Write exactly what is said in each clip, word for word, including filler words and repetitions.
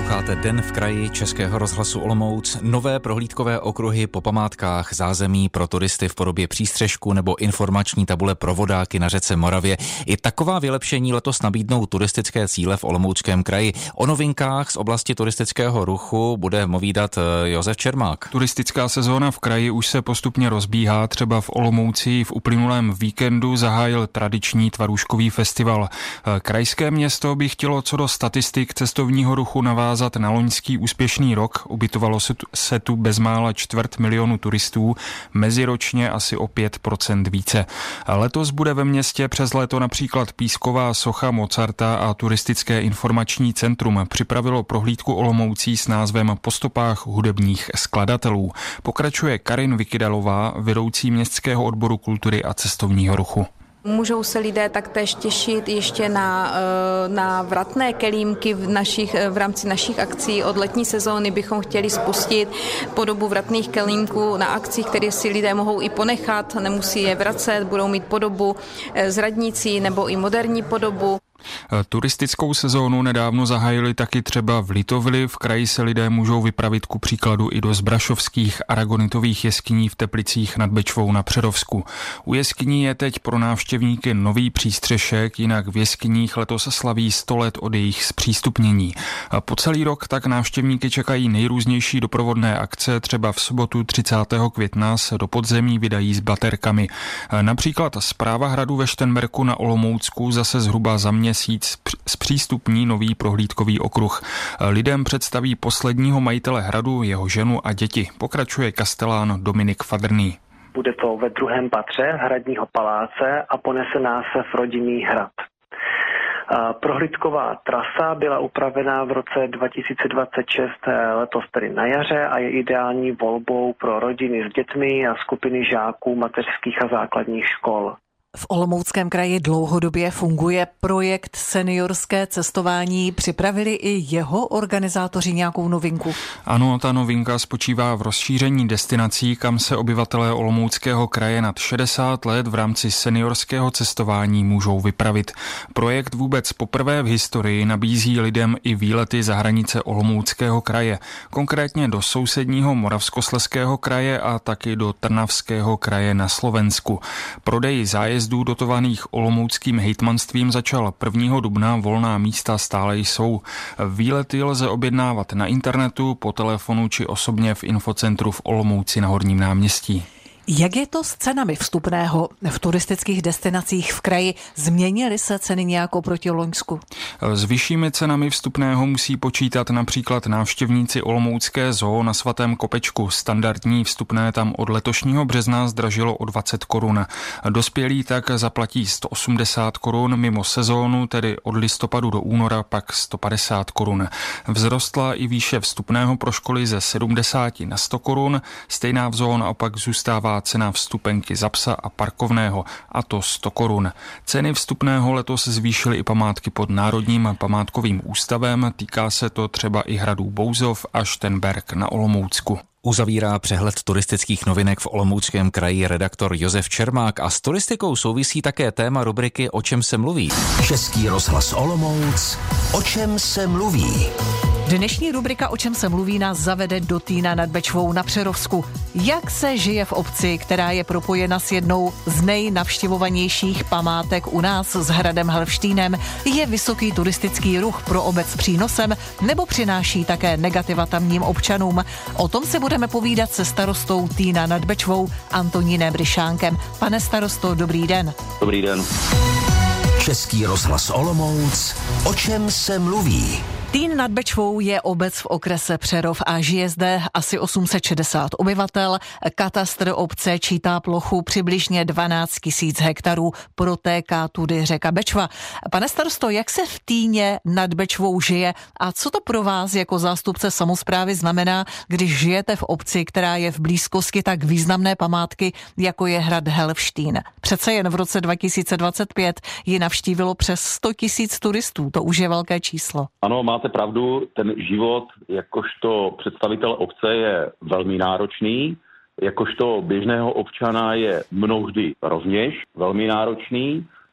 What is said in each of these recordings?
Posloucháte Den v kraji Českého rozhlasu Olomouc. Nové prohlídkové okruhy po památkách, zázemí pro turisty v podobě přístřešku nebo informační tabule pro vodáky na řece Moravě. I taková vylepšení letos nabídnou turistické cíle v Olomouckém kraji. O novinkách z oblasti turistického ruchu bude povídat Josef Čermák. Turistická sezóna v kraji už se postupně rozbíhá. Třeba v Olomouci v uplynulém víkendu zahájil tradiční tvarůžkový festival. Krajské město by chtělo co do statistik cestovního ruchu navázat na loňský úspěšný rok. Ubytovalo se tu bezmála čtvrt milionu turistů, meziročně asi o pět procent více. Letos bude ve městě přes léto například písková socha Mozarta a turistické informační centrum připravilo prohlídku Olomoucí s názvem Po stopách hudebních skladatelů. Pokračuje Karin Vykydalová, vedoucí městského odboru kultury a cestovního ruchu. Můžou se lidé taktéž těšit ještě na, na vratné kelímky v, našich, v rámci našich akcí. Od letní sezóny bychom chtěli spustit podobu vratných kelímků na akcích, které si lidé mohou i ponechat, nemusí je vracet, budou mít podobu z radnicí nebo i moderní podobu. Turistickou sezónu nedávno zahájili taky třeba v Litovli. V kraji se lidé můžou vypravit ku příkladu i do zbrašovských aragonitových jeskyní v Teplicích nad Bečvou na Přerovsku. U jeskyní je teď pro návštěvníky nový přístřešek, jinak v jeskyních letos slaví sto let od jejich zpřístupnění. Po celý rok tak návštěvníky čekají nejrůznější doprovodné akce, třeba v sobotu třicátého května se do podzemí vydají s baterkami. Například Správa hradu ve Šternberku na Olomoucku zase zhruba za měsíc zpřístupní nový prohlídkový okruh. Lidem představí posledního majitele hradu, jeho ženu a děti. Pokračuje kastelán Dominik Fadrný. Bude to ve druhém patře hradního paláce a ponese název Rodinný hrad. Prohlídková trasa byla upravená v roce dva tisíce dvacet šest, letos tedy na jaře, a je ideální volbou pro rodiny s dětmi a skupiny žáků mateřských a základních škol. V Olomouckém kraji dlouhodobě funguje projekt Seniorské cestování. Připravili i jeho organizátoři nějakou novinku? Ano, ta novinka spočívá v rozšíření destinací, kam se obyvatelé Olomouckého kraje nad šedesát let v rámci seniorského cestování můžou vypravit. Projekt vůbec poprvé v historii nabízí lidem i výlety za hranice Olomouckého kraje, konkrétně do sousedního Moravskoslezského kraje a taky do Trnavského kraje na Slovensku. Prodej zájezdů dotovaných olomouckým hejtmanstvím začal prvního dubna, volná místa stále jsou. Výlety lze objednávat na internetu, po telefonu či osobně v infocentru v Olomouci na Horním náměstí. Jak je to s cenami vstupného v turistických destinacích v kraji? Změnily se ceny nějak oproti loňsku? S vyššími cenami vstupného musí počítat například návštěvníci Olomoucké zoo na Svatém Kopečku. Standardní vstupné tam od letošního března zdražilo o dvacet korun. Dospělí tak zaplatí sto osmdesát korun, mimo sezónu, tedy od listopadu do února, pak sto padesát korun. Vzrostla i výše vstupného pro školy ze sedmdesát na sto korun, stejná v zoo naopak zůstává cena vstupenky za psa a parkovného, a to sto korun. Ceny vstupného letos zvýšily i památky pod Národním památkovým ústavem, týká se to třeba i hradů Bouzov a Šternberk na Olomoucku. Uzavírá přehled turistických novinek v Olomouckém kraji redaktor Josef Čermák a s turistikou souvisí také téma rubriky O čem se mluví. Český rozhlas Olomouc. O čem se mluví? Dnešní rubrika O čem se mluví nás zavede do Týna nad Bečvou na Přerovsku. Jak se žije v obci, která je propojena s jednou z nejnavštěvovanějších památek u nás s hradem Helvštejnem? Je vysoký turistický ruch pro obec přínosem nebo přináší také negativa tamním občanům? O tom se budeme povídat se starostou Týna nad Bečvou Antonínem Ryšánkem. Pane starosto, dobrý den. Dobrý den. Český rozhlas Olomouc. O čem se mluví? Týn nad Bečvou je obec v okrese Přerov a žije zde asi osm set šedesát obyvatel. Katastr obce čítá plochu přibližně dvanáct tisíc hektarů, protéká tudy řeka Bečva. Pane starosto, jak se v Týně nad Bečvou žije a co to pro vás jako zástupce samosprávy znamená, když žijete v obci, která je v blízkosti tak významné památky, jako je hrad Helvštejn? Přece jen v roce dva tisíce dvacet pět ji navštívilo přes sto tisíc turistů, to už je velké číslo. Ano, máte pravdu, ten život jakožto představitel obce je velmi náročný, jakožto běžného občana je mnohdy rovněž velmi náročný.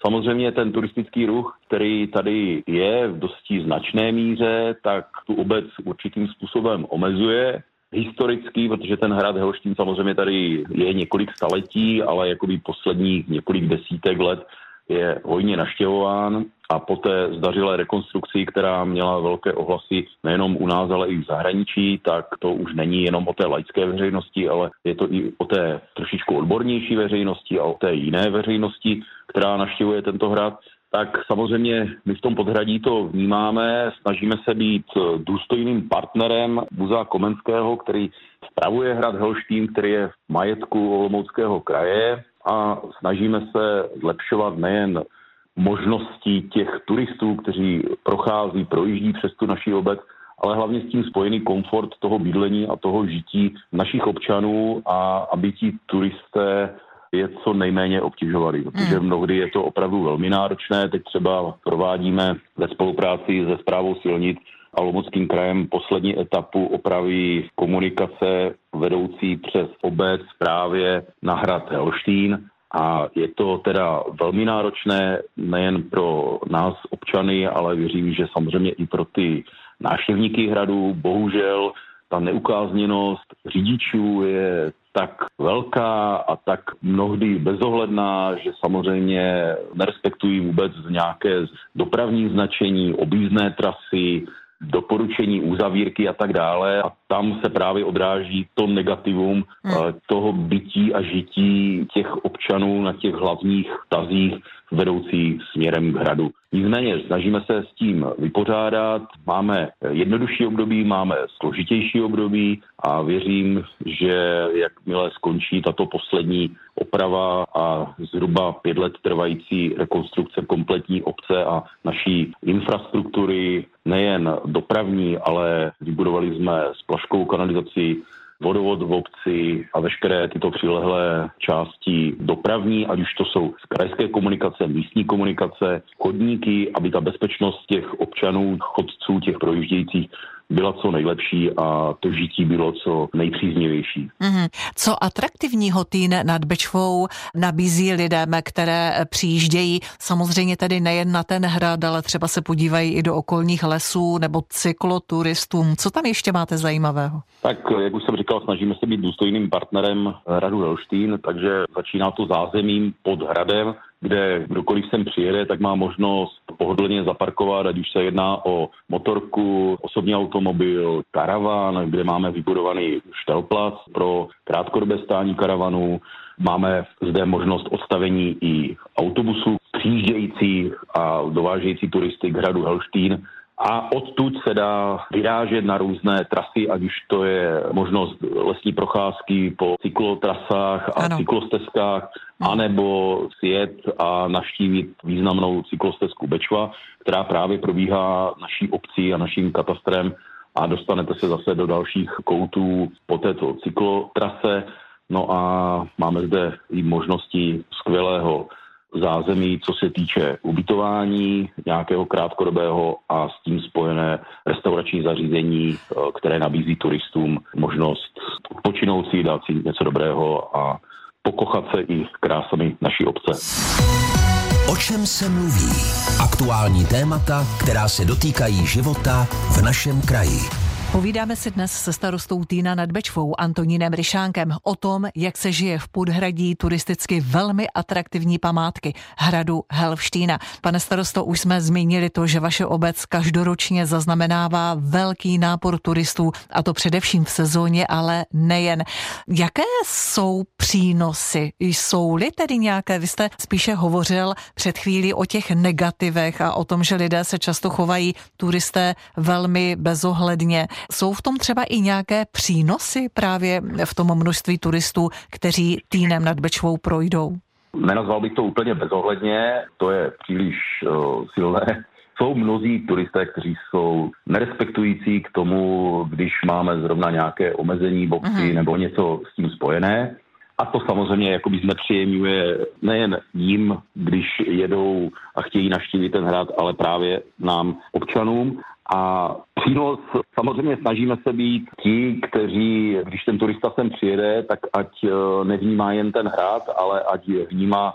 Samozřejmě ten turistický ruch, který tady je v dosti značné míře, tak tu obec určitým způsobem omezuje. Historicky, protože ten hrad Helštín samozřejmě tady je několik staletí, ale jakoby posledních několik desítek let je hojně navštěvován a po té zdařilé rekonstrukci, která měla velké ohlasy nejenom u nás, ale i v zahraničí, tak to už není jenom o té laické veřejnosti, ale je to i o té trošičku odbornější veřejnosti a o té jiné veřejnosti, která navštěvuje tento hrad. Tak samozřejmě my v tom podhradí to vnímáme, snažíme se být důstojným partnerem Muzea Komenského, který spravuje hrad Helštín, který je v majetku Olomouckého kraje, a snažíme se zlepšovat nejen možnosti těch turistů, kteří prochází, projíždí přes tu naši obec, ale hlavně s tím spojený komfort toho bydlení a toho žití našich občanů a aby ti turisté je co nejméně obtěžovaný, protože mnohdy je to opravdu velmi náročné. Teď třeba provádíme ve spolupráci se Správou silnic a Olomouckým krajem poslední etapu opravy komunikace vedoucí přes obec právě na hrad Helštín. A je to teda velmi náročné nejen pro nás občany, ale věřím, že samozřejmě i pro ty návštěvníky hradu. Bohužel ta neukázněnost řidičů je tak velká a tak mnohdy bezohledná, že samozřejmě nerespektují vůbec nějaké dopravní značení, objízdné trasy, doporučení uzavírky a tak dále. A tam se právě odráží to negativum hmm. toho bytí a žití těch občanů na těch hlavních tazích vedoucí směrem k hradu. Nicméně snažíme se s tím vypořádat. Máme jednodušší období, máme složitější období a věřím, že jakmile skončí tato poslední oprava a zhruba pět let trvající rekonstrukce kompletní obce a naší infrastruktury, nejen dopravní, ale vybudovali jsme splaškovou kanalizaci, vodovod v obci a veškeré tyto přilehlé části dopravní, ať už to jsou krajské komunikace, místní komunikace, chodníky, aby ta bezpečnost těch občanů, chodců, těch projíždějících byla co nejlepší a to žití bylo co nejpříznivější. Mm-hmm. Co atraktivního Týn nad Bečvou nabízí lidem, které přijíždějí? Samozřejmě tedy nejen na ten hrad, ale třeba se podívají i do okolních lesů nebo cykloturistům. Co tam ještě máte zajímavého? Tak, jak už jsem říkal, snažíme se být důstojným partnerem hradu Helštín, takže začíná to zázemím pod hradem, kde kdokoliv sem přijede, tak má možnost pohodlně zaparkovat, ať už se jedná o motorku, osobní automobil, karavan, kde máme vybudovaný štelplac pro krátkodobé stání karavanů. Máme zde možnost odstavení i autobusů přijíždějících a dovážející turisty k hradu Helštín. A odtud se dá vyrážet na různé trasy, ať už to je možnost lesní procházky po cyklotrasách a ano. cyklostezkách, anebo sjet a navštívit významnou cyklostezku Bečva, která právě probíhá naší obcí a naším katastrem a dostanete se zase do dalších koutů po této cyklotrase. No a máme zde i možnosti skvělého zázemí, co se týče ubytování nějakého krátkodobého a s tím spojené restaurační zařízení, které nabízí turistům možnost odpočinout si, dát si něco dobrého a pokochat se i krásami naší obce. O čem se mluví? Aktuální témata, která se dotýkají života v našem kraji. Povídáme si dnes se starostou Týna nad Bečvou Antonínem Ryšánkem o tom, jak se žije v podhradí turisticky velmi atraktivní památky hradu Helštína. Pane starosto, už jsme zmínili to, že vaše obec každoročně zaznamenává velký nápor turistů, a to především v sezóně, ale nejen. Jaké jsou přínosy? Jsou-li tedy nějaké? Vy jste spíše hovořil před chvílí o těch negativech a o tom, že lidé se často chovají, turisté, velmi bezohledně. Jsou v tom třeba i nějaké přínosy právě v tom množství turistů, kteří Týnem nad Bečvou projdou? Nenazval bych to úplně bezohledně, to je příliš uh, silné. Jsou mnozí turisté, kteří jsou nerespektující k tomu, když máme zrovna nějaké omezení v obci uh-huh. nebo něco s tím spojené. A to samozřejmě jakoby znepříjemňuje nejen jim, když jedou a chtějí navštívit ten hrad, ale právě nám, občanům. A přínos, samozřejmě snažíme se být ti, kteří, když ten turista sem přijede, tak ať nevnímá jen ten hrad, ale ať vnímá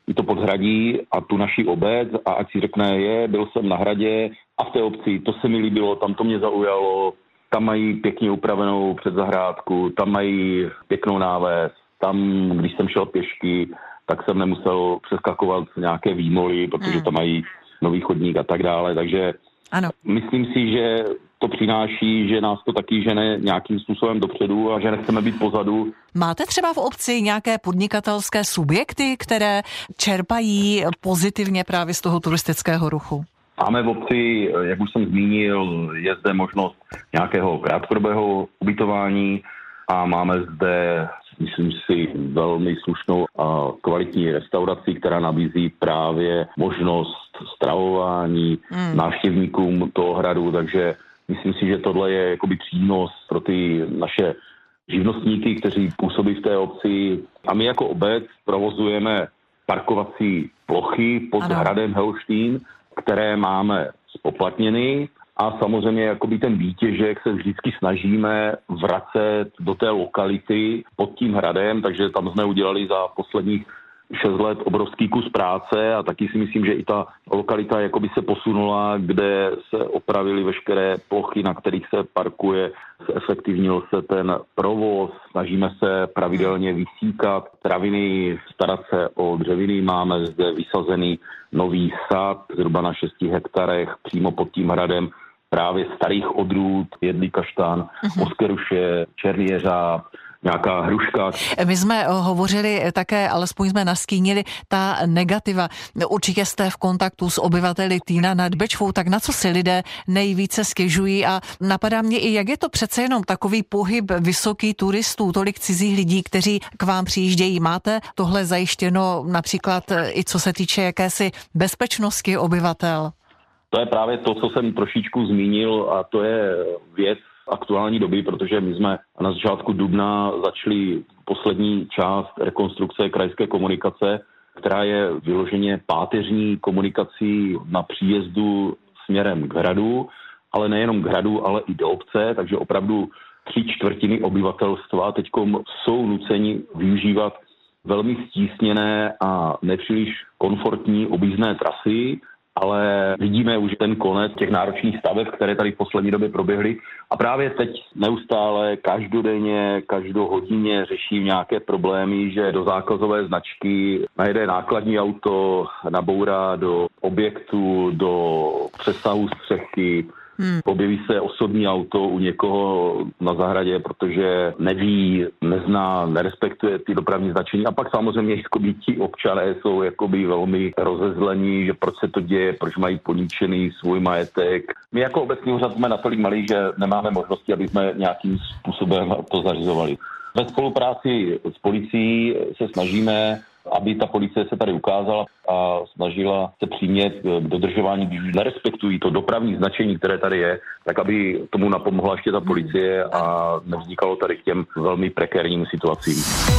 i to Podhradí a tu naši obec a ať si řekne, je, byl jsem na hradě a v té obci, to se mi líbilo, tam to mě zaujalo, tam mají pěkně upravenou předzahrádku, tam mají pěknou náves, tam, když jsem šel pěšky, tak jsem nemusel přeskakovat nějaké výmoly, protože hmm. tam mají nový chodník a tak dále, takže ano. Myslím si, že to přináší, že nás to taky žene nějakým způsobem dopředu a že nechceme být pozadu. Máte třeba v obci nějaké podnikatelské subjekty, které čerpají pozitivně právě z toho turistického ruchu? Máme v obci, jak už jsem zmínil, je zde možnost nějakého krátkodobého ubytování a máme zde, myslím si, velmi slušnou a kvalitní restauraci, která nabízí právě možnost stravování hmm. návštěvníkům toho hradu, takže myslím si, že tohle je jakoby přínos pro ty naše živnostníky, kteří působí v té obci. A my jako obec provozujeme parkovací plochy pod ano. hradem Helštín, které máme spoplatněny a samozřejmě jakoby ten výtěžek se vždycky snažíme vracet do té lokality pod tím hradem, takže tam jsme udělali za posledních šest let obrovský kus práce a taky si myslím, že i ta lokalita jakoby se posunula, kde se opravily veškeré plochy, na kterých se parkuje, zefektivnil se ten provoz, snažíme se pravidelně vysíkat traviny, starat se o dřeviny, máme zde vysazený nový sad zhruba na šesti hektarech přímo pod tím hradem, právě starých odrůd, jedlí kaštán, uh-huh. oskeruše, černý jeřáb, nějaká hruška. My jsme hovořili také, alespoň jsme nastínili ta negativa. Určitě jste v kontaktu s obyvateli Týna nad Bečvou, tak na co si lidé nejvíce stěžují a napadá mě i, jak je to přece jenom takový pohyb vysoký turistů, tolik cizích lidí, kteří k vám přijíždějí. Máte tohle zajištěno například i co se týče jakési bezpečnosti obyvatel? To je právě to, co jsem trošičku zmínil a to je věc aktuální doby, protože my jsme na začátku dubna začali poslední část rekonstrukce krajské komunikace, která je vyloženě páteřní komunikací na příjezdu směrem k hradu, ale nejenom k hradu, ale i do obce, takže opravdu tři čtvrtiny obyvatelstva teď jsou nuceni využívat velmi stísněné a nepříliš komfortní objízdné trasy, ale vidíme už ten konec těch náročných staveb, které tady v poslední době proběhly. A právě teď neustále, každodenně, každohodině řeším nějaké problémy, že do zákazové značky najde nákladní auto, nabourá do objektu, do přesahu střechy, Hmm. objeví se osobní auto u někoho na zahradě, protože neví, nezná, nerespektuje ty dopravní značení. A pak samozřejmě jakoby, ti občané jsou jakoby velmi rozezlení, že proč se to děje, proč mají poničený svůj majetek. My jako obecní úřad jsme natolik malí, že nemáme možnosti, aby jsme nějakým způsobem to zařizovali. Ve spolupráci s policií se snažíme, aby ta policie se tady ukázala a snažila se přimět k dodržování, když nerespektují to dopravní značení, které tady je, tak aby tomu napomohla ještě ta policie a nevznikalo tady k těm velmi prekérním situacím.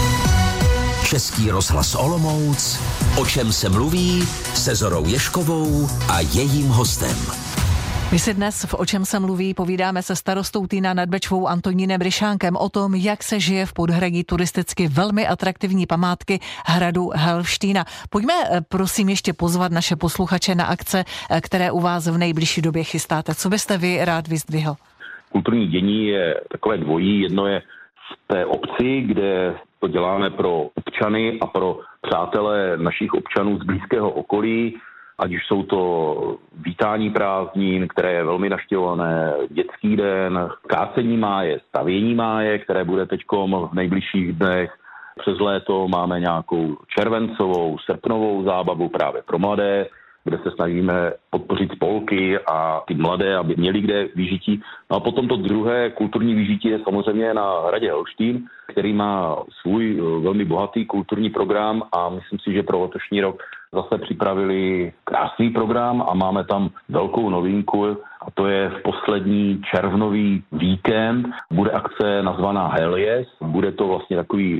Český rozhlas Olomouc, o čem se mluví, se Zorou Ježkovou a jejím hostem. My si dnes v O čem se mluví povídáme se starostou Týna nad Bečvou Antonínem Ryšánkem o tom, jak se žije v Podhradí turisticky velmi atraktivní památky hradu Helštína. Pojďme prosím ještě pozvat naše posluchače na akce, které u vás v nejbližší době chystáte. Co byste vy rád vyzdvihl? Kulturní dění je takové dvojí. Jedno je v té obci, kde to děláme pro občany a pro přátelé našich občanů z blízkého okolí, ať už jsou to vítání prázdnin, které je velmi navštěvované, dětský den, kácení máje, stavění máje, které bude teďkom v nejbližších dnech. Přes léto máme nějakou červencovou, srpnovou zábavu právě pro mladé, kde se snažíme podpořit spolky a ty mladé, aby měli kde vyžití. No a potom to druhé kulturní vyžití je samozřejmě na hradě Helštín, který má svůj velmi bohatý kulturní program a myslím si, že pro letošní rok zase připravili krásný program a máme tam velkou novinku a to je v poslední červnový víkend. Bude akce nazvaná Helies, bude to vlastně takový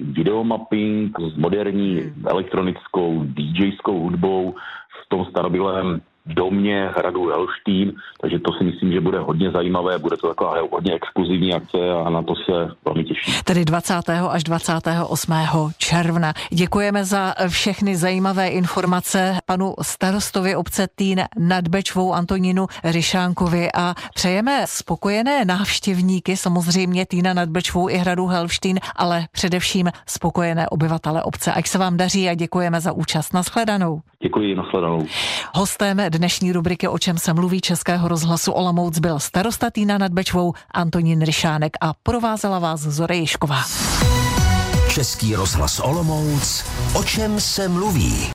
videomapping s moderní elektronickou DJskou hudbou v tom starobylém domě hradu Helštín, takže to si myslím, že bude hodně zajímavé, bude to taková hodně exkluzivní akce a na to se velmi těším. Tedy dvacátého až dvacátého osmého června. Děkujeme za všechny zajímavé informace panu starostovi obce Týn nad Bečvou Antonínu Ryšánkovi a přejeme spokojené návštěvníky, samozřejmě Týna nad Bečvou i hradu Helštín, ale především spokojené obyvatele obce. Ať se vám daří a děkujeme za účast. Nashledanou. Děkuji, nashledanou. Hostem dnešní rubriky O čem se mluví Českého rozhlasu Olomouc byl starosta Týna nad Bečvou Antonín Ryšánek a provázela vás Zora Jišková. Český rozhlas Olomouc. O čem se mluví?